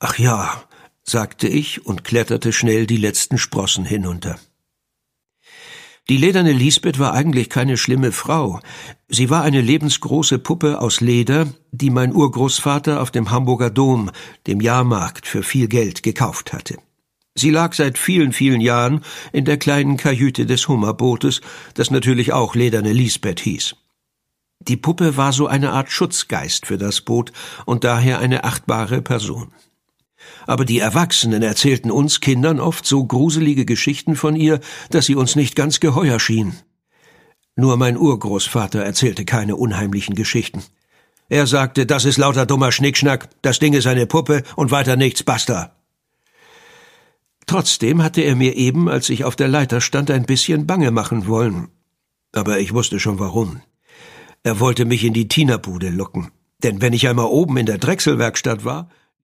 »Ach ja«, sagte ich und kletterte schnell die letzten Sprossen hinunter. Die lederne Lisbeth war eigentlich keine schlimme Frau. Sie war eine lebensgroße Puppe aus Leder, die mein Urgroßvater auf dem Hamburger Dom, dem Jahrmarkt, für viel Geld gekauft hatte. Sie lag seit vielen, vielen Jahren in der kleinen Kajüte des Hummerbootes, das natürlich auch lederne Lisbeth hieß. Die Puppe war so eine Art Schutzgeist für das Boot und daher eine achtbare Person. Aber die Erwachsenen erzählten uns Kindern oft so gruselige Geschichten von ihr, dass sie uns nicht ganz geheuer schien. Nur mein Urgroßvater erzählte keine unheimlichen Geschichten. Er sagte, das ist lauter dummer Schnickschnack, das Ding ist eine Puppe und weiter nichts, basta. Trotzdem hatte er mir eben, als ich auf der Leiter stand, ein bisschen bange machen wollen. Aber ich wusste schon warum. Er wollte mich in die Tinerbude locken. Denn wenn ich einmal oben in der Drechselwerkstatt war,